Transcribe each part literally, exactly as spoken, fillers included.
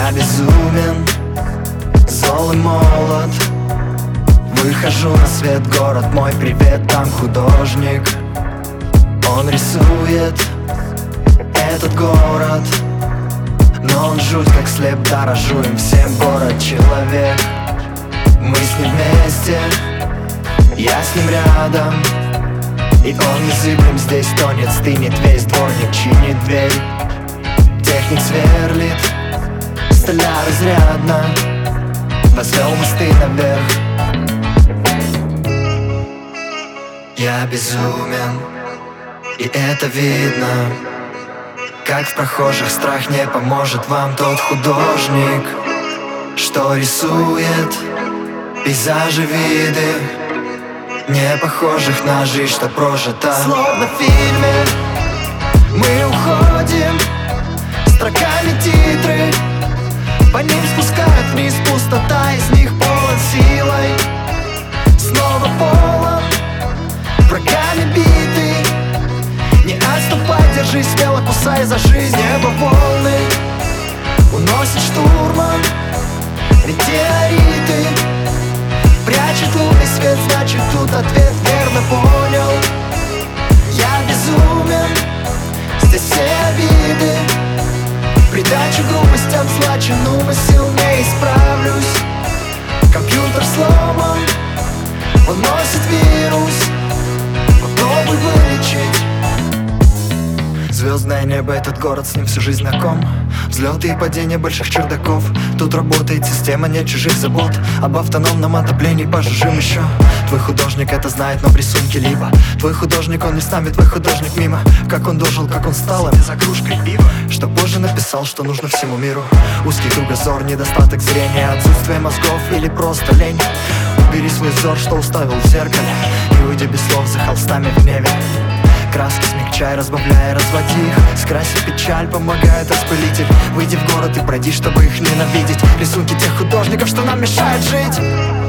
Я безумен, зол и молод. Выхожу на свет, город мой, привет, там художник. Он рисует этот город, но он жуть как слеп, дорожу им всем, город человек. Мы с ним вместе, я с ним рядом, и он незыблем здесь тонет, стынет весь дворник, чинит дверь. Техник сверлит, столяр изрядно возвел мосты наверх. Я безумен, и это видно, как в прохожих страх не поможет вам тот художник, что рисует пейзажи, виды, не похожих на жизнь, что прожита. Словно в фильме мы уходим, строками титры, по ним спускают вниз пустота, из них полон силой, снова полон врагами битый. Не отступай, держись смело, кусай за жизнь. Небо волны уносит штурмом метеориты, прячет лунный свет, значит тут ответ верно понял. Я безумен, здесь все обиды, придачу грубостям злачен, умысел не исправлюсь. Компьютер сломан, он носит вирус, попробуй вылечить. Звездное небо, этот город, с ним всю жизнь знаком. Взлеты и падения больших чердаков. Тут работает система, нет чужих забот. Об автономном отоплении пожужжим еще. Твой художник это знает, но в рисунке либо твой художник, он не с нами, твой художник мимо. Как он дожил, как он стал, а за кружкой пива. Что позже написал, что нужно всему миру. Узкий кругозор, недостаток зрения, отсутствие мозгов или просто лень. Убери свой взор, что уставил в зеркале, и уйди без слов за холстами в гневе. Краски смягчай, разбавляй, разводи их. Скраси печаль, помогает распылитель. Выйди в город и пройди, чтобы их ненавидеть. Рисунки тех художников, что нам мешают жить.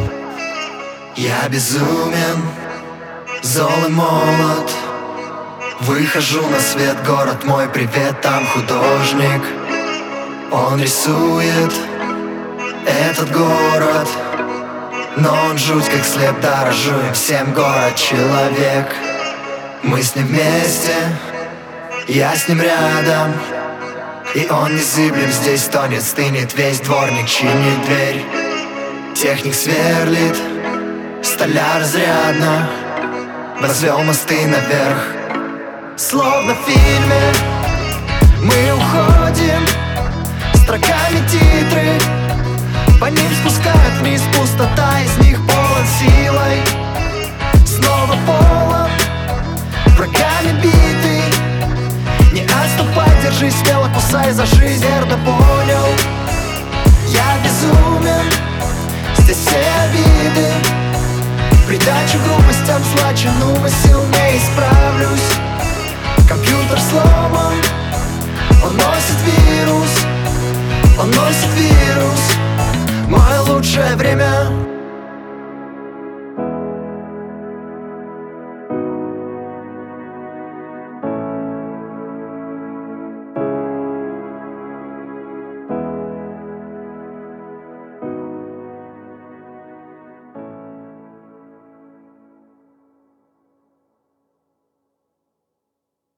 Я безумен, зол и молод. Выхожу на свет, город мой, привет, там художник. Он рисует этот город, но он жуть как слеп, дорожу им всем, город человек. Мы с ним вместе, я с ним рядом, и он незыблем здесь тонет, стынет весь дворник, чинит дверь. Техник сверлит, столяр изрядно возвел мосты наверх. Словно в фильме мы уходим, строками титры, по ним спускают вниз пустота, из них полон силой, снова полон врагами битый. Не отступай, держись смело, кусай за жизнь, верно понял. Я безумен, здесь все обиды, придачу грубостям злачен, умысел не исправлюсь.